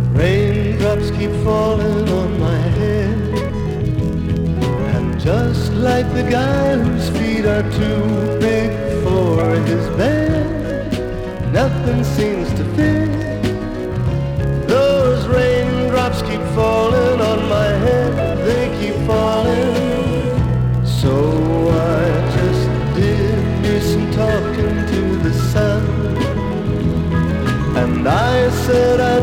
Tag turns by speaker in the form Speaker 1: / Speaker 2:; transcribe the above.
Speaker 1: Raindrops keep falling on my head, and just like the guy whose feet are too big for his bed, nothing seems to fit. Those raindrops keep falling on my head, they keep falling. So I just did me some talking to the sun, and I said I